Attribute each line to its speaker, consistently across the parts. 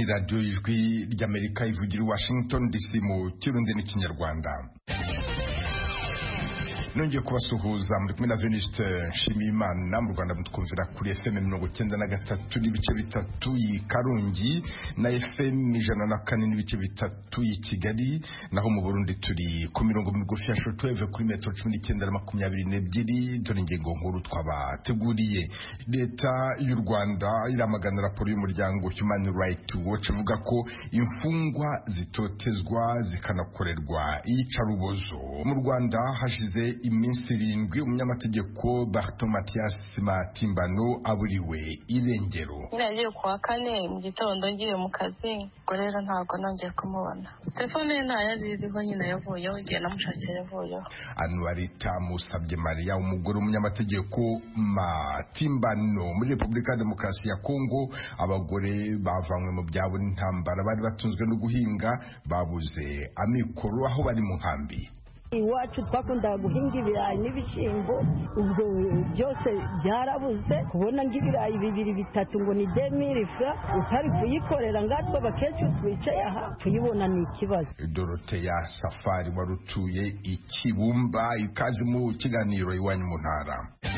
Speaker 1: radiyo ijwi ry'Amerika ivugira i Washington DC mu kirundi n'ikinyarwanda. Nongeye kubasuhuza muri kumwe na Venuste Nshimiyimana. Mu Rwanda mutwumvira kuri FM 93 n'ibice bitatu i Karongi na FM 104 n'ibice bitatu i Kigali, naho mu Burundi turi ku mirongo migufi ya shortwave kuri metero 1922. Dore ingingo nkuru twabateguriye. Leta y'u Rwanda iramagana raporo y'umuryango Human Rights Watch ivuga ko imfungwa zitotezwa zikanakorerwa iyicarubozo. Mu Rwanda hashize iminsi 7 umunyamategeko Barto Mathias Matimbano aburiwe irengero.
Speaker 2: Nagiye kwa kane mu gitondo ngiye mu kazi, ngo rero ntago nongeye kumubona. Telefone ntayariho nyine yavuyeho, igihe namushakira yavuyeho.
Speaker 1: Anuarita Musabye Maria, umugore w'umunyamategeko Matimbano muri Repubulika ya Demokarasi ya Kongo. Abagore bavanywe mu byabo n'intambara bari batunzwe no guhinga babuze amikoro aho bari mu nkambi.
Speaker 3: Iwacu twakunda guhinga ibirayi n'ibishyimbo, ubwo byose byarabuze. Kubona ng'ibirayi 2-3 ngo ni 2000 francs, utari kuyikorera ngatwe bakecuru twicaye aha tuyibona ni ikibazo.
Speaker 1: Dorothea Safari warutuye Ikibumba, ikaze mu kiganiro iwanyu mu ntara.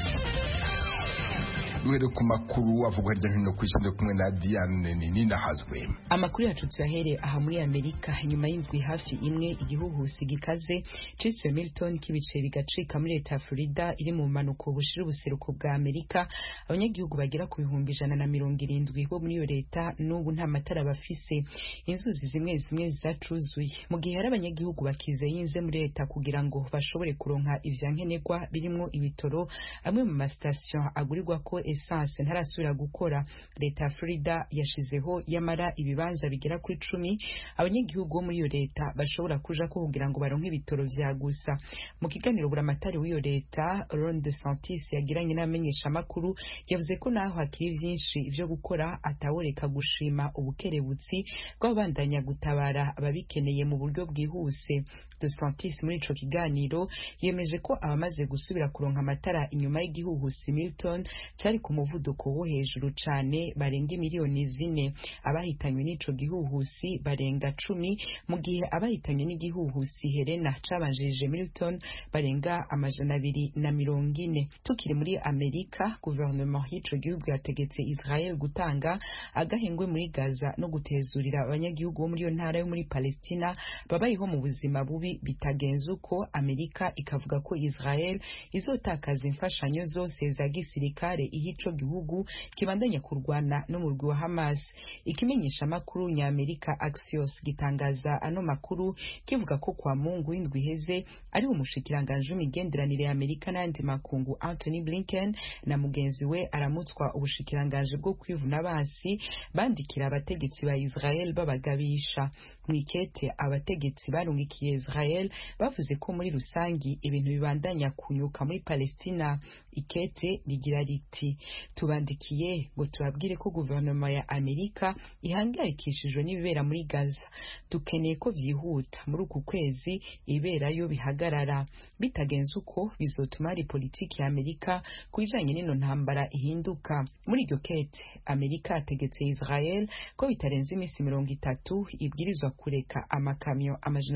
Speaker 1: Duhere ku makuru avuga hirya no hino ku isi kumwe na Diane Nina Hazwe.
Speaker 4: Amakuru yacu tuyahere aha muri Amerika. Nyuma y'indwi hafi imwe igihuhusi gikaze ciswe Milton kibice bigacika muri leta ya Florida iri mu manuko bushira ubuseruko bwa Amerika, abanyagihugu bagera ku 170 bo muri iyo leta n'ubu nta matara bafise. Inzuzi zimwe zacuzuye mu gihe hari abanyagihugu bakize yinze muri leta kugira ngo bashobore kuronka ivyankenerwa birimo ibitoro. Amwe mu mastation agurirwa ko essence ntarasubira gukora. Leta ya Florida yashizeho yamara ibibanza bigera kuri 10 abanyagihugu bo muri iyo leta bashobora kuja ko kugira ngo baronke ibitoro vya gusa. Mu kiganiro buramatari w'iyo leta Ron DeSantis yagiranye n'amenyesha makuru, yavuze ko naho hakiri vyinshi ivyo gukora ataworeka gushima ubukerebutsi bw'abandanya gutabara ababikeneye mu buryo bwihuse. DeSantis muri ico kiganiro yemeje ko abamaze gusubira kuronka amatara inyuma y'igihuhusi Milton cari ku muvuduko wo hejuru cane barenga miliyoni 4. Abahitanywe n'ico gihuhusi barenga 10, mu gihe abahitanywe n'igihuhusi Helena cabanjirije Milton barenga 240. Tukiri muri Amerika, gouvernement y'ico gihugu yategetse Israel gutanga agahengwe muri Gaza no gutezurira abanyagihugu bo muri iyo ntara yo muri Palestina babayeho mu buzima bubi bitagenze uko. Amerika ikavuga ko Israel izotakaza imfashanyo zose za gisirikare ico gihugu kibandanya kurwana no murwi wa Hamas. Ikimenyesha makuru nya Amerika Axios gitangaza ano makuru kivuga ko kwa Mungu w'indwi heze ari umushikiranganje w'imigenderanire ya Amerika n'andi makungu Anthony Blinken na mugenzi we aramutswa ubushikiranganje bwo kwivuna basi bandikira abategetsi ba Israel babagabisha. Mwikete abategetsi barungikiye Israel bavuze ko muri rusangi ibintu bibandanya kunyuka muri Palestina. Ikete rigira riti: tubandikiye ngo turabwire ko guverinoma ya Amerika ihangayikishijwe n'ibibera muri Gaza. Dukeneye ko vyihuta muri uku kwezi iberayo bihagarara. Bitagenze uko bizotuma ari politiki ya Amerika kujanye n'ino ntambara ihinduka. Muri iryo kete Amerika ategetse Israel ko bitarenze imisi 30 ibwirizwa kureka amakamyo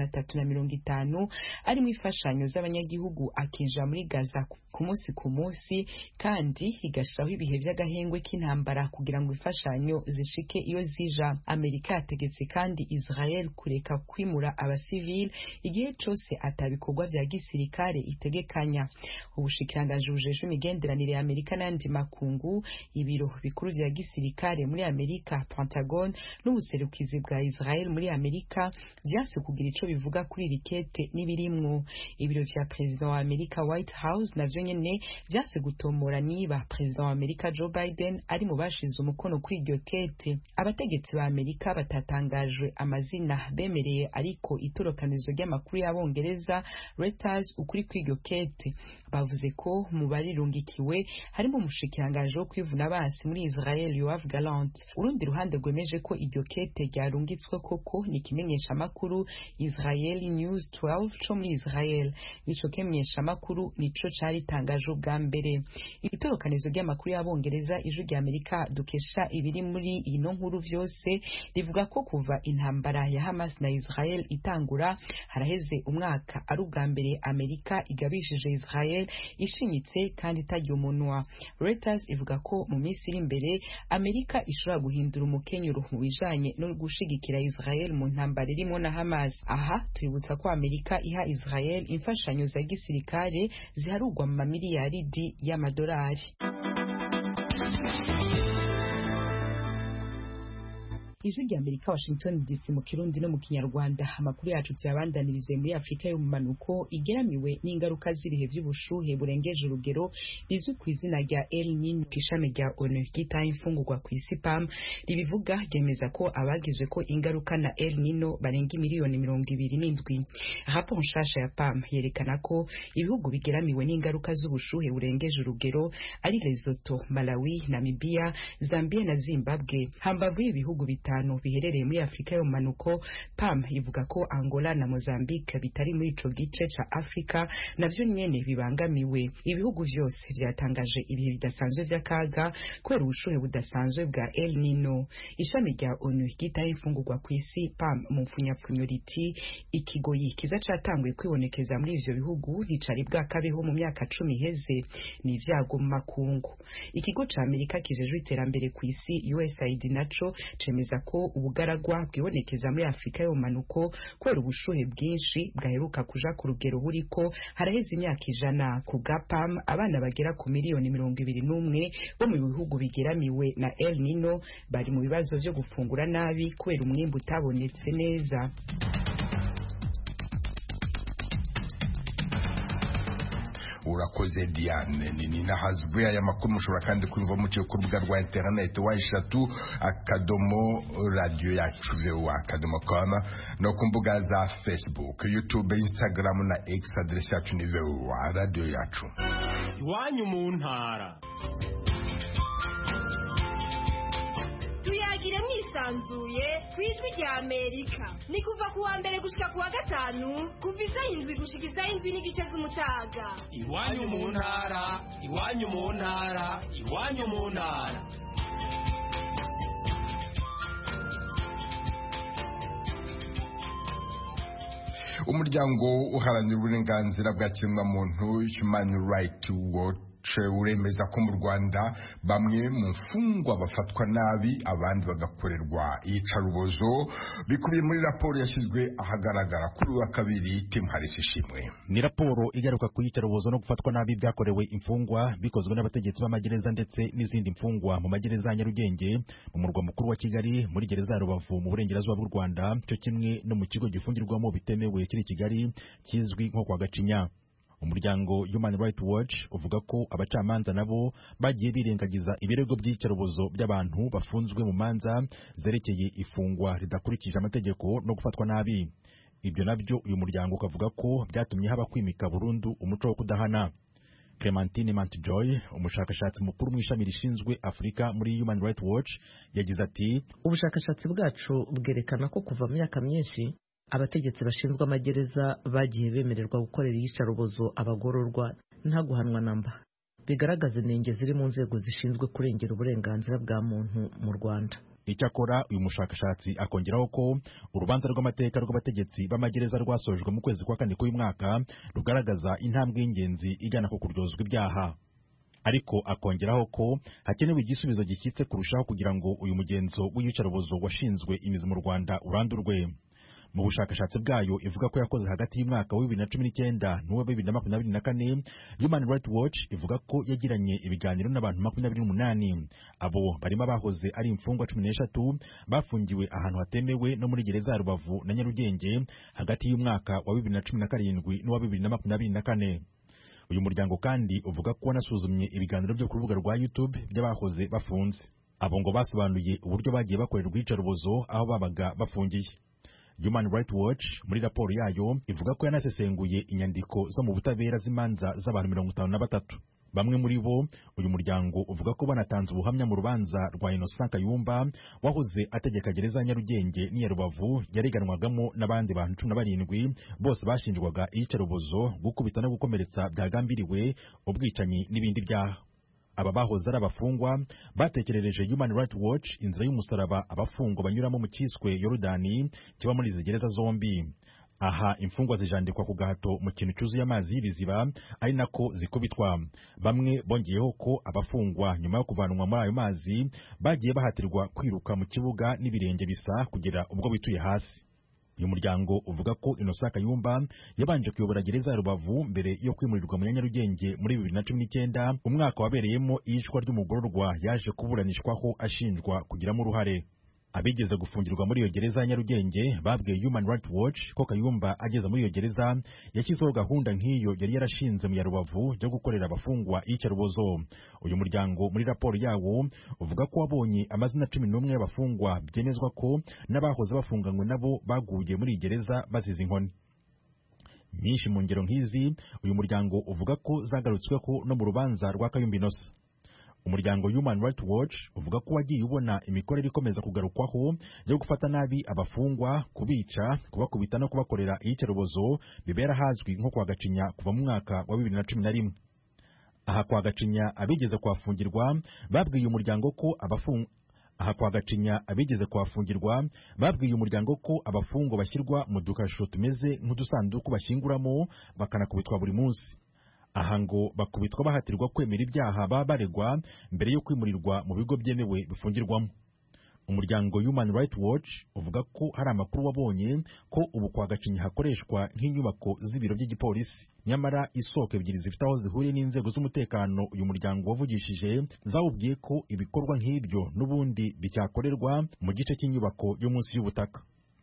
Speaker 4: 350 ari mu ifashanyo z'abanyagihugu akinjira muri Gaza ku munsi, kandi higashiraho ibihe vy'agahengwe k'intambara kugira ngo ifashanyo zishike iyo zija. Amerika yategetse kandi Israel kureka kwimura abasivili igihe cose atabikorwa vya gisirikare itegekanya. Ubushikiranganje bujeje imigenderanire ya Amerika n'andi makungu, ibiro bikuru vya gisirikare muri Amerika Pentagon n'ubuserukizi bwa Israel muri Amerika vyase kugira ico bivuga kuri rikete n'ibirimwo. Ibiro vya president wa Amerika White House navyo nyene vyase gutomora niba president wa Amerika Joe Biden ari mu bashize umukono kuri iryo kete. Abategetsi ba Amerika batatangajwe amazina bemereye, ariko itorokanizo ry'amakuru y'abongereza Reuters ukuri kuri iryo kete bavuze ko mu barirungikiwe harimo umushikiranganje wo kwivuna basi muri Israel Yoav Gallant. Urundi ruhande rwemeje ko iryo kete ryarungitswe koko ni kimenyesha makuru Israeli News 12 cyo muri Israel. Ico kimenyesha makuru nico cari tangaje ubwa mbere. Itorokanizo ry'amakuru ry'amakuru y'abongereza Ijwi rya Amerika dukesha ibiri muri ino nkuru vyose rivuga ko kuva intambara ya Hamas na Israel itangura haraheze umwaka ari ubwa mbere Amerika igabishije Israel ishimitse kandi itarya umunwa. Reuters ivuga ko mu minsi iri imbere Amerika ishobora guhindura umukenyero mu bijanye no gushigikira Israel mu ntambara irimo na Hamas. Aha tuributsa ko Amerika iha Israel imfashanyo za gisirikare ziharugwa mu mamiliyaridi y'amadolari. Ijwi rya Amerika Washington DC mu Kirundi no mu Kinyarwanda. Amakuru yacu cyabandanirize muri Afrika yo mu manuko igeramiwe n'ingaruka z'ibihe by'ubushuhe burengeje urugero bizwi ku izina rya El Niño. Ishami rya ONU ryita imfungurwa ku isi PAM ribivuga ryemeza ko abagizwe ko ingaruka na El Niño barenga miliyoni 27. Raporo nshasha ya PAM yerekana ko ibihugu bigeramiwe n'ingaruka z'ubushuhe burengeje urugero ari Lesotho, Malawi, Namibia, Zambia na Zimbabwe. Hambavu ibihugu biherereye muri Afrika yo manuko, PAM ivuga ko Angola na Mozambique bitari muri ico gice ca Afrika navyo nyene bibangamiwe. Ibihugu vyose vyatangaje ibihe bidasanzwe vy'akaga kubera ubushuhe budasanzwe bwa El Niño. Ishami rya ONU ryita imfungurwa ku isi PAM mu mfunyapfunyo riti ikigoyi kiza catanguye kwibonekeza muri ivyo bihugu nticari bwakabeho mu myaka 10 iheze, ni ivyago mu makungu. Ikigo ca Amerika kijejwe iterambere ku isi USAID naco cemeza ko ubugaragwa bwibonekeza muri Afrika yo manuko kubera ubushuhe bwinshi bwaheruka kuja ku rugero buriko haraheze imyaka 100. Ku GAPAM abana bagera ku miliyoni 21 bo mu bihugu bigeramiwe na El Niño bari mu bibazo vyo gufungura nabi kubera umwimbu utabonetse neza.
Speaker 1: Urakoze Diane. Ni nahazwe aya makuru mushobora kandi kumva mu ku rubuga rwa internet wa akadomo radio yacu VOA.com no ku mbuga za Facebook, YouTube, Instagram na X. Adresse yacu ni VOA radio yacu.
Speaker 5: Iwanyu mu ntara.
Speaker 6: Tuyagire mwisanzuye kwijwi rya Amerika. Ni kuva kuwa mbere gushika kuwa gatanu kuva isaha 7 gushika isaha 7:30 z'umutaga.
Speaker 5: Iwanyu mu ntara, iwanyu mu ntara, iwanyu mu ntara.
Speaker 1: Umuryango uharanira uburenganzira bwa kiremwamuntu Human Rights Watch uremeza ko mu Rwanda bamwe mu mfungwa bafatwa nabi abandi bagakorerwa iyicarubozo bikubiye muri raporo yashyizwe ahagaragara kuri wa kabiri. Tim Harris ishimwe.
Speaker 7: Ni raporo igaruka ku iyicarubozo no gufatwa nabi byakorewe imfungwa bikozwe n'abategetsi b'amagereza ndetse n'izindi mfungwa mu magereza ya Nyarugenge mu murwa mukuru wa Kigali, muri gereza ya Rubavu mu burengerazuba bw'u Rwanda, cyo kimwe no mu kigo gifungirwamo bitemewe kiri Kigali kizwi nko kwa Gacinya. Umuryango Human Rights Watch uvuga ko abacamanza nabo bagiye birengagiza ibirego by'iyicarubozo by'abantu bafunzwe mu manza zerekeye ifungwa ridakurikije amategeko no gufatwa nabi. Ibyo nabyo uyu muryango ukavuga ko byatumye haba kwimika burundu umuco wo kudahana. Clementine Mantjoy, umushakashatsi mukuru mu ishami rishinzwe Afrika muri Human Rights Watch, yagize ati
Speaker 8: ubushakashatsi bwacu bwerekana ko kuva mu myaka myinshi abategetsi bashinzwe amagereza bagiye bemererwa gukorera iyicarubozo abagororwa nta guhanwa namba, bigaragaza inenge ziri mu nzego zishinzwe kurengera uburenganzira bwa muntu mu Rwanda.
Speaker 7: Icyakora uyu mushakashatsi akongeraho ko urubanza rw'amateka rw'abategetsi b'amagereza rwasojwe mu kwezi kwa 4 k'uyu mwaka rugaragaza intambwe y'ingenzi igana ku kuryozwa ibyaha, ariko akongeraho ko hakenewe igisubizo gishyitse kurushaho kugira ngo uyu mugenzo w'iyicarubozo washinzwe imizi mu Rwanda urandurwe. Mu bushakashatsi bwayo ivuga ko yakoze hagati y'umwaka wa 2019 n'uwa 2024, Human Rights Watch ivuga ko yagiranye ibiganiro n'abantu 28. Abo barimo abahoze ari imfungwa 13 bafungiwe ahantu hatemewe no muri gereza ya Rubavu na Nyarugenge hagati y'umwaka wa 2017 n'uwa 2024. Uyu muryango kandi uvuga ko wanasuzumye ibiganiro byo ku rubuga rwa YouTube by'abahoze bafunze. Abo ngo basobanuye uburyo bagiye bakorerwa iyicarubozo aho babaga bafungiye. Human Rights Watch muri raporo yayo ivuga ko yanasesenguye inyandiko zo mu butabera z'imanza z'abantu 53. Bamwe muri bo uyu muryango uvuga ko banatanze ubuhamya mu rubanza rwa Innocent Kayumba wahoze ategeka gereza ya Nyarugenge n'iya Rubavu yareganwagamo n'abandi bantu 17 bose bashinjwaga iyicarubozo, gukubita no gukomeretsa byagambiriwe, ubwicanyi n'ibindi byaha. aba bahoze ari abafungwa batekerereje Human Rights Watch inzira y'umusaraba abafungwa banyuramo mu cyiswe Yorodani kiba muri izi gereza zombi. Aha imfungwa zijandikwa ku gahato mu kintu cyuzuye amazi y'ibiziba ari nako zikubitwa. Bamwe bongeyeho ko abafungwa nyuma yo kuvanwa muri ayo mazi bagiye bahatirwa kwiruka mu kibuga n'ibirenge bisa kugera ubwo bituye hasi. Uyu muryango uvuga ko Innocent Kayumba yabanje kuyobora gereza ya Rubavu mbere yo kwimurirwa mu Nyarugenge muri 2019, umwaka wabereyemo iyicwa ry'umugororwa yaje kuburanishwaho ashinjwa kugiramo uruhare. Abigeze gufungirwa muri iyo gereza ya Nyarugenge babwiye Human Rights Watch ko Kayumba ageze muri iyo gereza yashyizeho gahunda nk'iyo yari yarashinze mu ya Rubavu yo gukorera abafungwa iyicarubozo. Uyu muryango muri raporo yawo uvuga ko wabonye amazina 11 y'abafungwa byemezwa ko n'abahoze bafunganywe nabo baguye muri iyi gereza bazize inkoni. Nyinshi mu ngero nk'izi uyu muryango uvuga ko zagarutsweho no mu rubanza rwa Kayumba Innocent. Umuryango Human Rights Watch uvuga ko wagiye ubona imikorere ikomeza kugarukwaho yo gufata nabi abafungwa, kubica, kubakubita no kubakorera iyicarubozo bibera hazwi nko kwa Gacinya kuva mu mwaka wa 2011. Aha kwa Gacinya abigeze kwafungirwa babwiye umuryango ko abafungwa bashyirwa mu dukasho tumeze nk'udusanduku bashyinguramo bakanakubitwa buri munsi. Aha ngo bakubitwa bahatirwa kwemera ibyaha baba baregwa mbere yo kwimurirwa mu bigo byemewe bifungirwamo. Umuryango Human Rights Watch uvuga ko hari amakuru wabonye ko ubu kwa Gacinya hakoreshwa nk'inyubako z'ibiro by'igipolisi. Nyamara isoko ebyiri zifite aho zihuriye n'inzego z'umutekano uyu muryango wavugishije zawubwiye ko ibikorwa nk'ibyo n'ubundi bicyakorerwa mu gice cy'inyubako yo munsi y'ubutaka.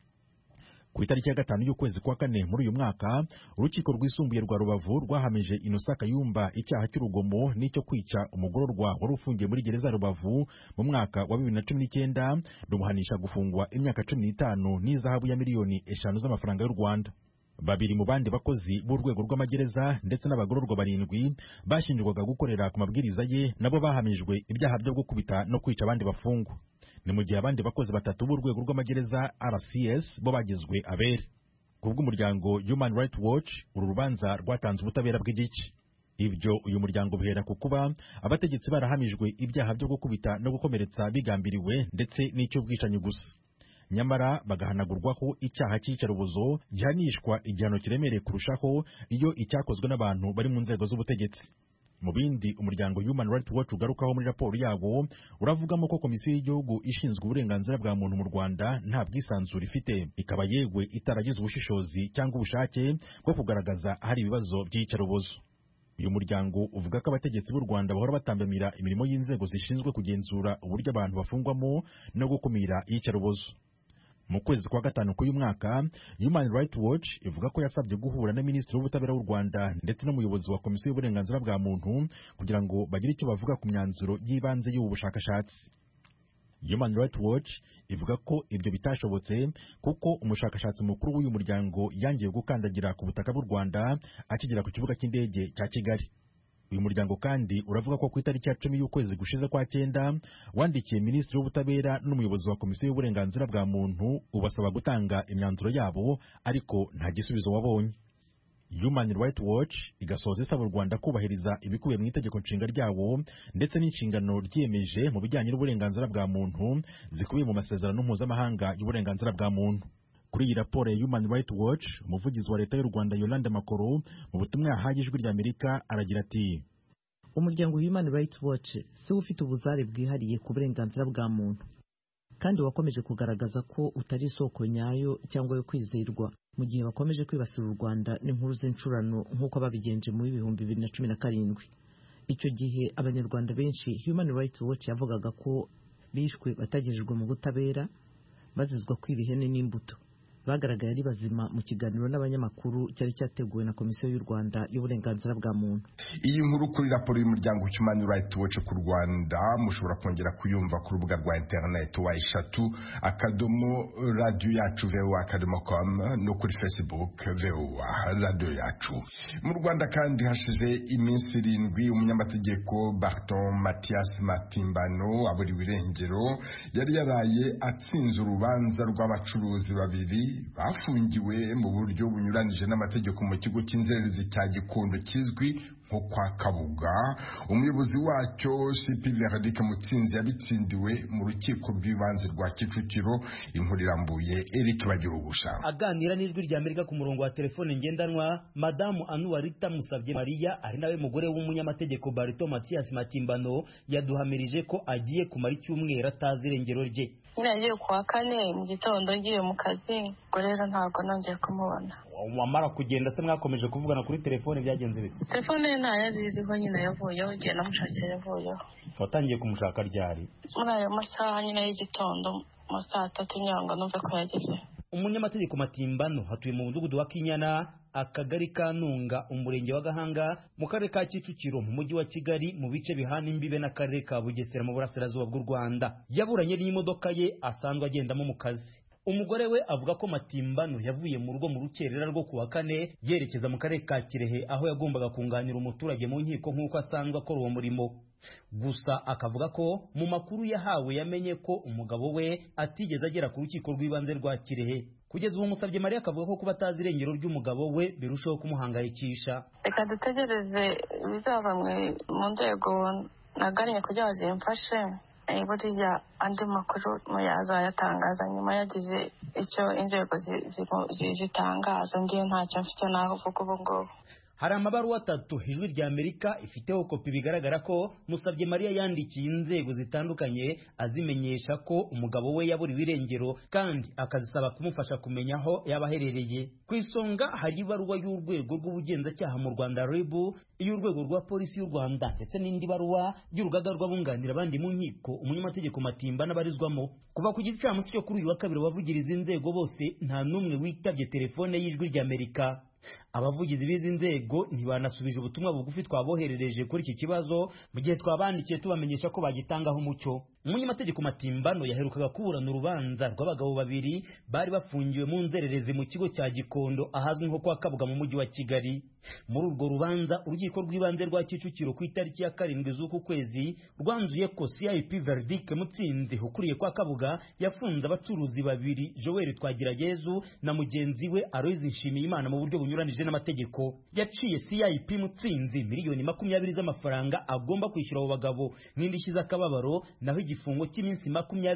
Speaker 7: Ku itariki ya 5 y'ukwezi kwa 4 muri uyu mwaka, urukiko rwisumbuye rwa Rubavu rwahamije Innocent Kayumba icyaha cy'urugomo n'icyo kwica umugororwa wari ufungiye muri gereza Rubavu mu mwaka wa 2019, rumuhanisha gufungwa imyaka 15 n'izahabu ya miliyoni 5 z'amafaranga y'u Rwanda. Babiri mu bandi bakozi b'urwego rw'amagereza ndetse n'abagororwa 7 bashinjwaga gukorera ku mabwiriza ye nabo bahamijwe ibyaha byo gukubita no kwica abandi bafungwa. Ni mu gihe abandi bakozi 3 b'urwego rw'amagereza RCS bo bagizwe abere. Kubw'umuryango Human Rights Watch uru rubanza rwatanze ubutabera bw'igice. Ibyo uyu muryango bihera ku kuba abategetsi barahamijwe ibyaha byo gukubita no gukomeretsa bigambiriwe ndetse n'icy'ubwicanyi gusa. Nyamara bagahanagurwaho icyaha cy'iyicarubozo gihanishwa igihano kiremereye kurushaho iyo icyakozwe n'abantu bari mu nzego z'ubutegetsi. Mu bindi umuryango Human Rights Watch ugarukaho muri raporo yawo uravugamo ko Komisiyo y'Igihugu ishinzwe uburenganzira bwa muntu mu Rwanda nta bwisanzure ifite, ikaba yegwe itaragize ubushishozi cyangwa ubushake bwo kugaragaza hari ibibazo by'iyicarubozo. Uyu muryango uvuga ko abategetsi b'u Rwanda bahora batambamira imirimo y'inzego zishinzwe kugenzura uburyo abantu bafungwamo no gukumira iyicarubozo. Mu kwezi kwa 5 k'uyu mwaka, Human Rights Watch ivuga ko yasabye guhura na Minisitiri w'Ubutabera w'u Rwanda ndetse n'umuyobozi wa Komisiyo y'Uburenganzira bwa Muntu kugira ngo bagire icyo bavuga ku myanzuro y'ibanze y'ubu bushakashatsi. Human Rights Watch ivuga ko ibyo bitashobotse kuko umushakashatsi mukuru w'uyu muryango yangiye gukandagira ku butaka bw'u Rwanda akigera ku kibuga cy'indege cya Kigali. Uyu muryango kandi uravuga ko ku itariki ya 10 y'ukwezi gushize kwa 9 wandikiye Minisitiri w'Ubutabera n'umuyobozi wa Komisiyo y'Uburenganzira bwa Muntu ubasaba gutanga imyanzuro yabo ariko nta gisubizo wabonye. Human Rights Watch igasoza isaba u Rwanda kubahiriza ibikubiye mu itegeko nshinga ryawo ndetse n'inshingano ryiyemeje mu bijyanye n'uburenganzira bwa muntu zikubiye mu masezerano mpuzamahanga y'uburenganzira bwa muntu. Kuri iyi raporo ya Human Rights Watch, umuvugizi wa leta y'u Rwanda Yolande Makoro mu butumwa yahaye Ijwi ry'Amerika aragira ati:
Speaker 8: umuryango Human Rights Watch si ufite ubuzare bwihariye ku burenganzira bwa muntu kandi wakomeje kugaragaza ko utari isoko nyayo cyangwa yo kwizerwa mu gihe bakomeje kwibasira u Rwanda n'inkuru z'incurano nk'uko babigenje mu 2017. Icyo gihe abanyarwanda benshi Human Rights Watch yavugaga ko bishwe batagejejwe mu butabera bazizwa kwiba ihene n'imbuto. Bagaragaye ari bazima mu kiganiro n'abanyamakuru cyari cyateguwe na Komisiyo y'u Rwanda y'uburenganzira bwa muntu.
Speaker 1: Iyi nkuru kuri raporo y'umuryango Human Rights Watch ku Rwanda mushobora kongera kuyumva ku rubuga rwa internet wa eshatu@radioyacu.com no kuri Facebook Radio Yacu. Mu Rwanda kandi hashize iminsi 7 umunyamategeko Barton Mathias Matimbano aburiwe irengero yari yaraye atsinze urubanza rw'abacuruzi babiri bafungiwe mu buryo bunyuranije n'amategeko mu kigo cy'inzererezi cya Gikondo kizwi nko kwa Kabuga. Umuyobozi wacyo CP Verdict Mutsinzi yabitsindiwe mu rukiko rw'ibanze rwa Kicukiro. Inkuru irambuye Eric Bagirubusha.
Speaker 9: Aganira n'ijwi rya Amerika ku murongo wa telefone ngendanwa, Madamu Anuwarita Musabye Maria ari nawe mugore w'umunyamategeko Barito Mathias Matimbano yaduhamirije ko agiye kumara icyumweru atazi irengero rye.
Speaker 2: Nagiye kuwa kane mu gitondo ngiye mu kazi, ubwo rero ntabwo nongeye kumubona.
Speaker 9: Wamara kugenda se mwakomeje kuvugana kuri telefone byagenze bite?
Speaker 2: Telefone ntayariho nyine yavuyeho, igihe namushakira yavuyeho.
Speaker 9: Watangiye kumushaka ryari?
Speaker 2: Muri ayo masaha nyine y'igitondo mu saa 3 nyanga numve ko yageze.
Speaker 9: Umunyamategeko Matimbano hatuye mu mudugudu wa Kinyana, akagari ka Ntunga, umurenge wa Gahanga, mu karere ka Kicukiro, mu mujyi wa Kigali, mu bice bihana imbibe n'akarere ka Bugesera mu burasirazuba bw'u Rwanda. Yaburanye n'imodoka ye asanzwe agendamo mu kazi. Umugore we avuga ko Matimbano yavuye mu rugo mu rukerera rwo kuwa kane yerekeza mu karere ka Kirehe, aho yagombaga kunganira umuturage mu nkiko nk'uko asanzwe akora uwo murimo. Gusa akavuga ko mu makuru yahawe yamenye ko umugabo we atigeze agera ku rukiko rw'ibanze rwa Kirehe. Kugeza ubu Musabye Maria akavuga ko kuba atazi irengero ry'umugabo we birushaho kumuhangayikisha.
Speaker 2: Reka dutegereze bizava mu nzego nagannye kugira ngo zimfashe. Buriya andi makuru muyazayatangaza nyuma yagize icyo inzego zitangaza. Ngiye ntacyo mfite naho uvuga ubu ngubu.
Speaker 9: Hari amabaruwa 3 ijwi rya Amerika ifiteho kopi bigaragara ko Musabye Maria yandikiye inzego zitandukanye azimenyesha ko umugabo we yaburiwe irengero kandi akazisaba kumufasha kumenya aho yabaherereye. Ku isonga hari ibaruwa y'urwego rw'ubugenzacyaha mu Rwanda RIB, y'urwego rwa polisi y'u Rwanda ndetse n'indi baruwa y'urugaga rw'abunganira abandi mu nkiko umunyamategeko Matimba n'abarizwamo. Kuva ku gicamunsi cyo kuri uyu wa kabiri abavugiriza inzego bose nta n'umwe witabye telefone y'ijwi rya Amerika. Abavugizi b'izi nzego ntibanasubije ubutumwa bugufi twaboherereje kuri iki kibazo mu gihe twabandikiye tubamenyesha ko bagitangaho umucyo. Umunyamategeko Matimbano yaherukaga kuburana urubanza rw'abagabo babiri bari bafungiwe mu nzererezi mu kigo cya Gikondo ahazwi nko kwa Kabuga mu mujyi wa Kigali. Muri urwo rubanza urukiko rw'ibanze rwa Kicukiro ku itariki ya 7 z'uku kwezi rwanzuye ko CIP Verdict Mutsinzi ukuriye kwa Kabuga yafunze abacuruzi babiri, Joel Twagirayezu na mugenzi we Aloys Nshimiyimana mu buryo bunyuranije n'amategeko. Yaciye CIP Mutsinzi miliyoni 20 z'amafaranga agomba kwishyura abo bagabo nk'indishyi z'akababaro, naho igifungo cy'iminsi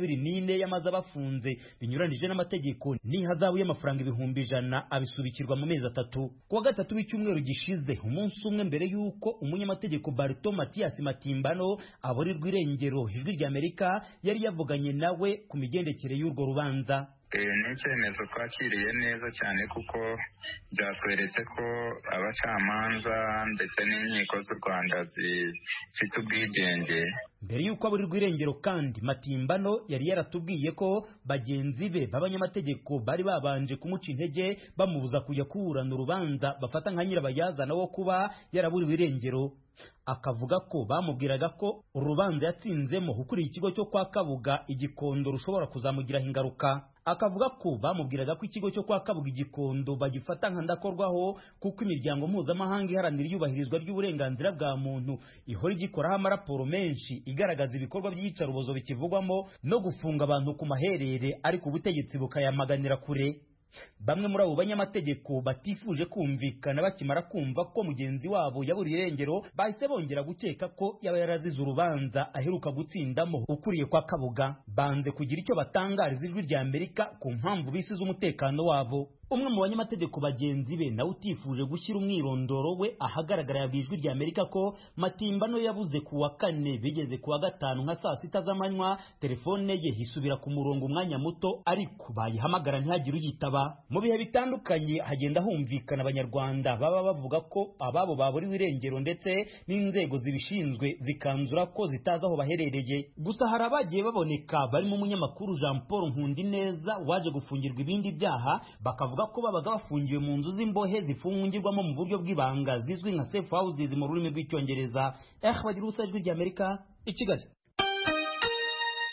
Speaker 9: 24 yamaze abafunze binyuranije n'amategeko n'ihazabu y'amafaranga 100,000 abisubikirwa mu mezi 3. Kuwa gatatu w'icyumweru gishize, umunsi umwe mbere y'uko umunyamategeko Barito Mathias Matimbano aburirwa irengero, ijwi rya Amerika yari yavuganye nawe ku migendekere y'urwo rubanza.
Speaker 10: Ni icyemezo twakiriye neza cyane kuko byatweretse ko abacamanza ndetse n'inkiko z'u Rwanda zifite ubwigenge.
Speaker 9: Mbere y'uko aburirwa irengero kandi Matimbano yari yaratubwiye ko bagenzi be b'abanyamategeko bari babanje kumuca intege bamubuza kujya kuburana urubanza bafata nka nyirabayazana wo kuba yaraburiwe irengero. Akavuga ko bamubwiraga ko urubanza yatsinzemo ukuriye ikigo cyo kwa Kabuga Igikondo rushobora kuzamugiraho ingaruka. Akavuga ko bamubwiraga ko ikigo cyo kwa Kabuga Igikondo bagifata nka ndakorwaho kuko imiryango mpuzamahanga iharanira iyubahirizwa ry'uburenganzira bwa muntu ihora igikoraho amaraporo menshi igaragaza ibikorwa by'iyicarubozo bikivugwamo no gufunga abantu ku maherere, ariko ubutegetsi bukayamaganira kure. Bamwe muri abo banyamategeko batifuje kumvikana bakimara kumva ko mugenzi wabo yaburiye irengero bahise bongera gukeka ko yaba yarazize urubanza aheruka gutsindamo ukuriye kwa Kabuga. Banze kugira icyo batangariza ijwi rya Amerika ku mpamvu bisize umutekano wabo. Umwe mu banyamategeko bagenzi be nawe utifuje gushyira umwirondoro we ahagaragara yabwiye ijwi rya Amerika ko Matimbano yabuze ku wa 4 bigeze ku wa 5 nka saa 6 z'amanywa telefone ye hisubira ku murongo umwanya muto, ariko bayihamagara ntihagire uyitaba. Mu bihe bitandukanye hagenda humvikana abanyarwanda baba bavuga ko ababo baburiwe irengero ndetse n'inzego zibishinzwe zikanzura ko zitazi aho baherereye. Gusa hari abagiye baboneka barimo umunyamakuru Jean Paul Nkundineza waje gufungirwa ibindi byaha, bakavuga ko babaga bafungiwe mu nzu z'imbohe zifungirwamo mu buryo bw'ibanga zizwi nka safe houses mu rurimi rw'icyongereza. Bagira ijwi rya Amerika i Kigali.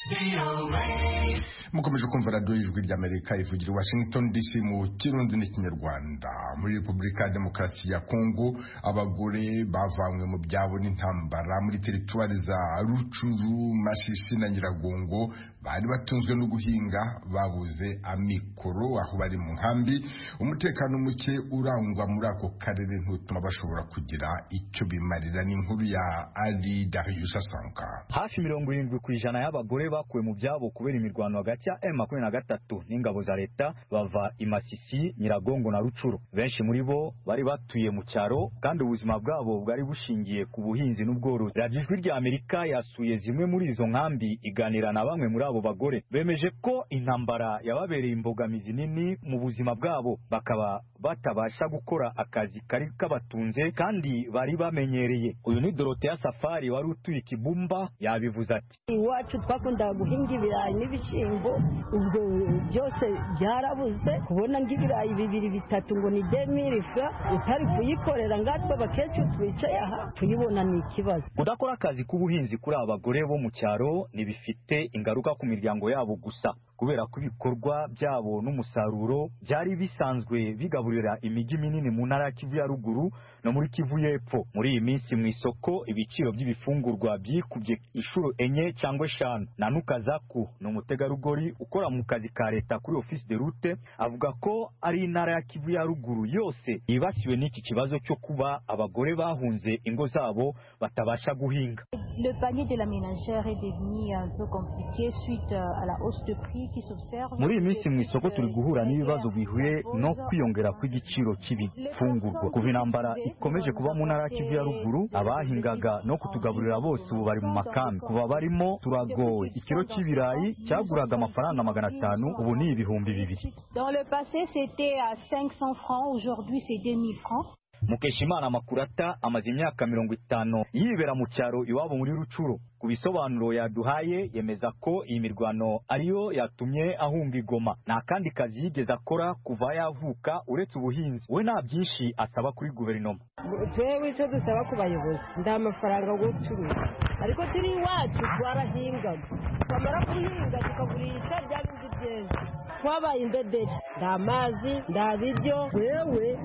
Speaker 1: mukomeje kumva radiyo y'ijwi ry'Amerika ivugira i Washington DC mu kirundi n'ikinyarwanda. Muri Repubulika ya Demokarasi ya Kongo abagore bavanywe mu byabo n'intambara muri teritwari za Rucuru, Masisi na Nyiragongo bari batunzwe no guhinga babuze amikoro aho bari mu nkambi. Umutekano muke urangwa muri ako karere ntutuma bashobora kugira icyo bimarira. N'inkuru ya Ali Darius Asanka.
Speaker 11: Hafi 70% y'abagore bakuwe mu byabo kubera imirwano hagati ya M23 n'ingabo za leta bava i Masisi, Nyiragongo na Rucuru. Benshi muri bo bari batuye mu cyaro kandi ubuzima bwabo bwari bushingiye ku buhinzi n'ubworozi. Radio Ijwi ry'Amerika yasuye zimwe muri izo nkambi iganira na bamwe muri abo bagore. Bemeje ko intambara yababereye imbogamizi nini mu buzima bwabo, bakaba batabasha gukora akazi kari kabatunze kandi bari bamenyereye. Uyu ni Dorothea Safari wari utuye Kibumba, yabivuze ati:
Speaker 3: iwacu twakundaga guhinga ibirayi n'ibishyimbo, ubwo byose byarabuze. Kubona ng'ibirayi 2-3 ngo ni 2000 francs utari kuyikorera ngatwe bakecuru twicaye aha tuyibona ni ikibazo.
Speaker 11: Kudakora akazi k'ubuhinzi kuri abagore bo mu cyaro nibifite ingaruka ku miryango yabo gusa, kubera ko ibikorwa byabo n'umusaruro byari bisanzwe bigaburira imijyi minini mu ntara ya Kivu ya ruguru no muri Kivu y'epfo. Muri iyi minsi mu isoko ibiciro by'ibifungurwa byikubye inshuro 4 cyangwa 5. Nanuka Zaku ni umutegarugori ukora mu kazi ka leta kuri office de route, avuga ko ari intara ya Kivu ya ruguru yose yibasiwe n'iki kibazo cyo kuba abagore bahunze ingo zabo batabasha guhinga.
Speaker 12: Le panier de la ménagère est devenu un peu compliqué suite à la hausse de prix qui s'observe.
Speaker 11: Muri iyi minsi mu isoko turi guhura n'ibibazo bihuye no kwiyongera kw'igiciro cy'ibifungurwa. Kuva intambara ikomeje kuba mu ntara ya Kivu ya ruguru, abahingaga no kutugaburira bose ubu bari mu makambi. Kuva barimo turagowe. Ikiro cy'ibirayi cyaguraga amafaranga 500, ubu ni ibihumbi 2.
Speaker 12: Dans le passé c'était à 500 francs, aujourd'hui c'est 2000 francs.
Speaker 11: Mukeshimana Makurata amaze imyaka 50 yibera mu cyaro iwabo muri Rucuru. Ku bisobanuro yaduhaye yemeza ko iyi mirwano ariyo yatumye ahunga Igoma. Nta kandi kazi yigeze akora kuva yavuka uretse ubuhinzi. We nta byinshi asaba kuri guverinoma.
Speaker 3: Twewe icyo dusaba ku bayobozi nda amafaranga yo gucuruza, ariko turi iwacu twarahingaga, twamara guhinga tukagurisha bya bindi byeze. Twabaye imbederi, nda amazi nda biryo. Wewe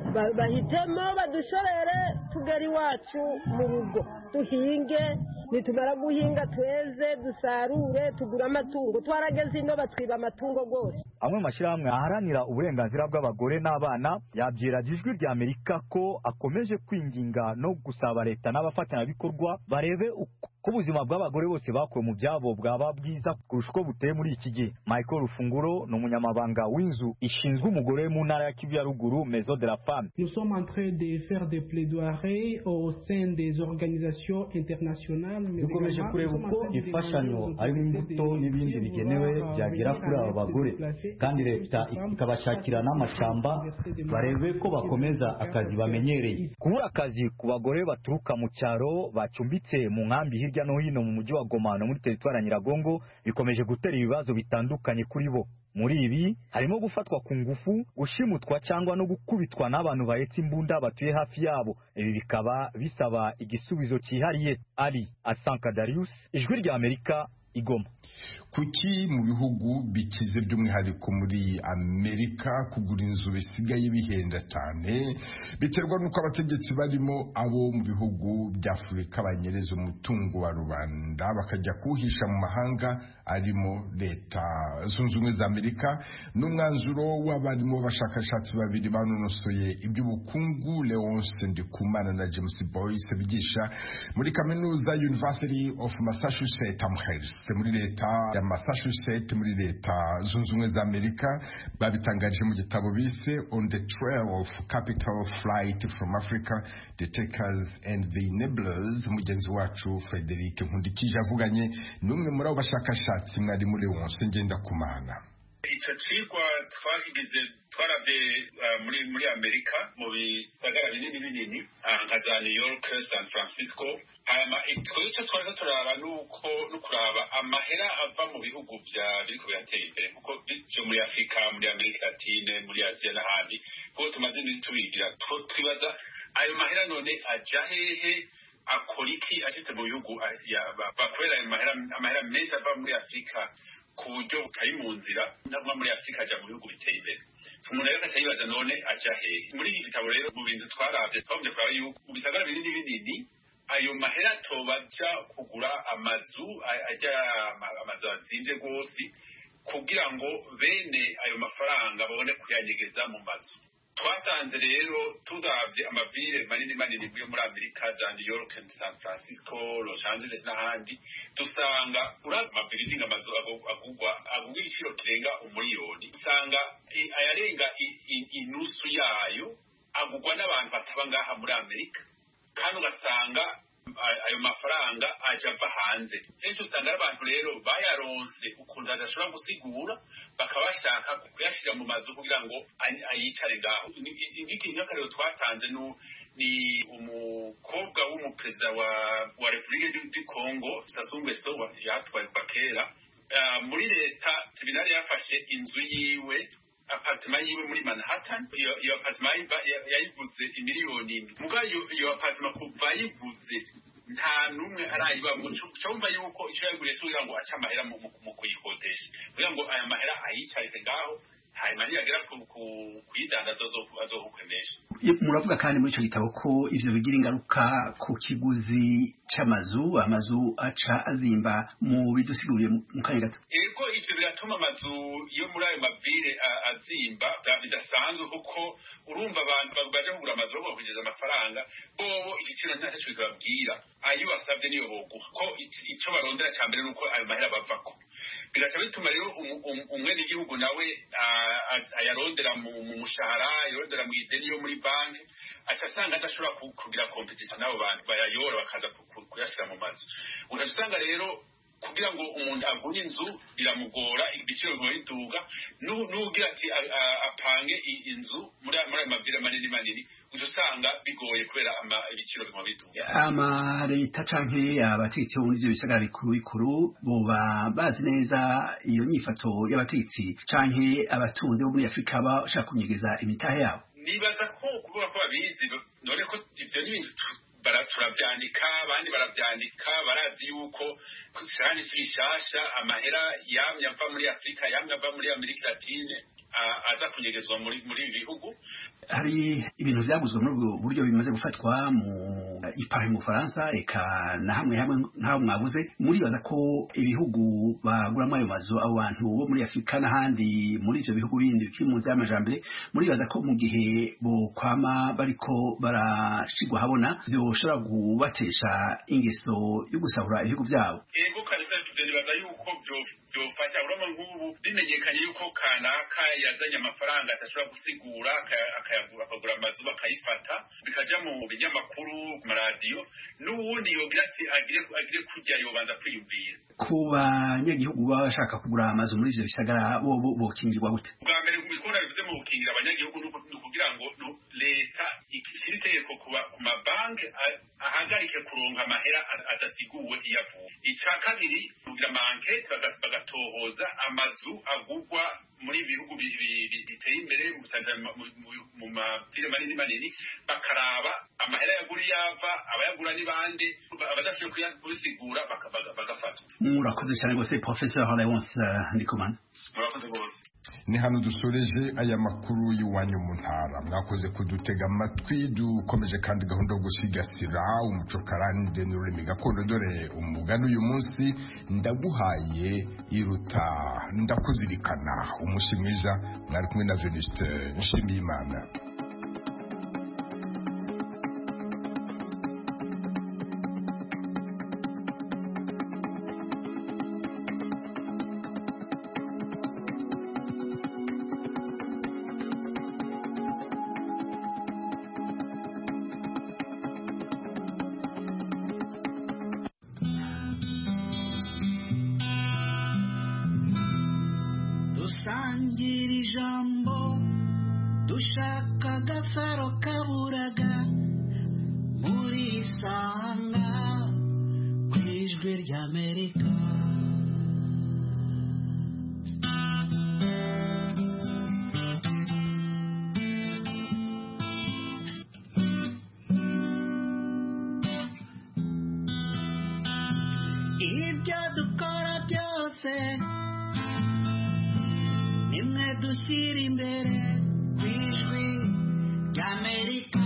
Speaker 3: bahitemo badushorere tugari iwacu mu rugo duhinge, nitumara guhinga tweze dusarure tugura amatungo. Twarageze ino batwiba amatungo gose.
Speaker 11: Amwe mashyirahamwe aharanira uburenganzira bw'abagore n'abana yabyera Ijwi ry'Amerika ko akomeje kwinginga no gusaba leta n'abafatanyabikorwa barebe ko ubuzima bw'abagore bose bakuwe mu byabo bwaba bwiza kurusha uko buteye muri iki gihe. Michael Rufunguro ni umunyamabanga w'inzu ishinzwe umugore mu ntara ya Kivu ya ruguru, Maison de la Femme.
Speaker 13: Nous sommes en train de faire des plaidoiries au sein des organisations internationales.
Speaker 11: Dukomeje kureba uko imfashanyo ari imbuto n'ibindi bigenewe byagera kuri aba bagore, kandi leta ikabashakira n'amashamba barebe ko bakomeza akazi bamenyereye. Kubura akazi ku bagore baturuka mu cyaro bacumbitse mu nkambi hirya no hino mu mujyi wa Goma no muri teritwari ya Nyiragongo bikomeje gutera ibibazo bitandukanye kuri bo. Muri ibi harimo gufatwa ku ngufu, gushimutwa cyangwa no gukubitwa n'abantu bahetse imbunda batuye hafi yabo. Ibi bikaba bisaba igisubizo cyihariye. Ali Asanka Darius, Ijwi ry'Amerika, Igoma.
Speaker 1: Kuki mu bihugu bikize by'umwihariko muri Amerika kugura inzu bisigaye bihenda cyane? Biterwa n'uko abategetsi barimo abo mu bihugu bya Afurika banyereza umutungo wa rubanda bakajya kuhisha mu mahanga, arimo leta zunze ubumwe za Amerika. N'umwanzuro w'abarimo bashakashatsi babiri banonosoye iby'ubukungu, Leonce Ndikumana na James Boyce, bigisha muri kaminuza University of Massachusetts Amherst muri leta ya Massachusetts muri leta zunze ubumwe za Amerika, babitangaje mu gitabo bise On the Trail of Capital Flight from Africa, The Takers and the Enablers. Mugenzi wacu Frederic Nkundikije avuganye n'umwe muri abo bashakashatsi mwari muri Leonce Ngendakumana.
Speaker 14: Icyo cigwa twagize twarabe muri Amerika mu bisagara binini nka za New York, San Francisco. Icyo twari turaba nuko kuraba amahera ava mu bihugu biriko biratera imbere kuko byo muri Afrika, muri Amerika Latine, muri Aziya n'ahandi, kuko tumaze iminsi tubigira twibaza ayo mahera none aja hehe akora iki ashitse mu bihugu bakorera amahera menshi ava muri Afurika ku buryo butari mu nzira ntabwo muri Afurika aja mu bihugu biteye imbere. Umuntu rero akaca yibaza none aja hehe. Muri iki gitabo rero mu bintu twaravye twabonye kuraba yuko mu bisagara binini binini ayo mahera tobaja kugura amazu azimvye rwose kugira ngo bene ayo mafaranga babone kuyanyegeza mu mazu. Twasanze rero turavye amavire manini manini yo muri Amerika za New York and San Francisco, Los Angeles n'ahandi, dusanga uraza amabuilding amazu agugwa igiciro kirenga umuriyoni, usanga ayarenga inusu yayo agugwa n'abantu bataba ngaha muri Amerika, kandi ugasanga ayo mafaranga aja ava hanze. Kenshi usanga ari abantu rero bayaronse ukuntu adashobora gusigura, bakaba bashaka kuyashira mu mazu kugira ngo ayicare ngaho. Ikintu rero twatanze ni umukobwa w'umuperezida wa Repubulika du Congo, Sassou Nguesso, yatwaye kwa kera. Muri leta Tribunal yafashe inzu yiwe, apartment yiwe muri Manhattan. Iyo apartment yayivuze imiliyoni. Muga iyo apartment kuva yivuze nta numwe arayibamo. Cyumva yuko icyo yaguriye kugira ngo aca amahera mu kuyikodesha, kugira ngo aya mahera ayicarike ngaho hanyuma niyagera kuyidandaza azohukwemesha.
Speaker 15: Muravuga kandi muri icyo gitabo ko ivyo bigira ingaruka ku kiguzi c'amazu aca azimba. mu bidusiguriye mu kanya gato.
Speaker 14: Ego ivyo biratuma amazu yo muri ayo mavire azimba bidasanzwe, kuko urumva abantu baje kugura amazu bo kugeza amafaranga bobo igiciro ntacyo bibabwira, ayo basavye niyo boguha, ko ico barondera ca mbere nuko ayo mahera bavako. Bigaca bituma rero umwene igihugu nawe ayarondera mu mushahara, ayarondera mu ideni yo muri banki, aca asanga adashobora kugira competition n'abo bantu bayayora bakaza kuyashira mu mazu. Ugaca usanga rero kugira ngo umuntu agure inzu biramugora, ibiciro biduga. N'ugira ati apange inzu muri amabwire manini manini, usanga bigoye kubera ibiciro biguma biduga.
Speaker 15: Leta canke abategetsi bo muri ivyo bisagara bikuru boba bazi neza iyo nyifato y'abategetsi canke abatunzi bo muri Afurika bashaka kunyegeza imitahe yabo?
Speaker 14: Nibaza ko kuvuga ko babizi, none ko ivyo n'ibintu turavyandika, abandi baravyandika, barazi yuko kandi si bishasha. Amahera yamye ava muri Afurika, yamye ava muri Amerika Latine aza kunyegezwa muri ibi bihugu.
Speaker 15: Hari ibintu vyaguzwe muri ubwo buryo bimaze gufatwa mu Paris mu Faransa, eka na hamwe nk'aho mwabuze. Muribaza ko ibihugu baguramo ayo mazu abo bantu bo muri Afurika n'ahandi muri ivyo bihugu bindi bikiri mu nzira y'amajambere, muribaza ko mu gihe bokwama bariko barashigwa habona vyoshobora kubatesha ingeso yo gusahura ibihugu vyabo?
Speaker 14: Ego kabisa, nibaza yuko vyofasha. Urumva nk'ubu bimenyekanye yuko kanaka yazanye amafaranga atashobora gusigura, akagura amazu bakayifata, bikaja mu binyamakuru, ku maradiyo, n'uwundi yogira ati agire kujya yobanza kwiyumvira.
Speaker 15: Ku banyagihugu baba bashaka kugura amazu muri ivyo bisagara bokingirwa gute?
Speaker 14: Bwa mbere kubikora bivuze mu gukingira abanyagihugu ni kugira ngo leta ikishira itegeko ku mabanki ahagarike kuronka amahera adasiguwe iyo avuye. Ica kabiri kugira amankete bagatohoza amazu agugwa muri bihugu biteye imbere, mu mapire manini manini, bakaraba amahera yaguri yava, abayagura ni bande, abadashoboye kubisigura bagafatwa.
Speaker 15: Murakoze cyane rwose Professor Léonce Ndikumana.
Speaker 14: Murakoze rwose.
Speaker 1: Ni hano dusoreje aya makuru y'Iwanyu mu Ntara. Mwakoze kudutega amatwi. Dukomeje kandi gahunda yo gusigasira umuco karande n'ururimi gakondo. Dore umugani uyu munsi, ndaguhaye iruta ndakuzirikana. Umunsi mwiza. Mwari kumwe na Venuste Nshimiyimana.
Speaker 16: Dusangira ijambo, dushaka agafaro kaburaga, muri Isanga ku Ijwi ry'Amerika. bose nimwe dushyira imbere ku ijwi ry'Amerika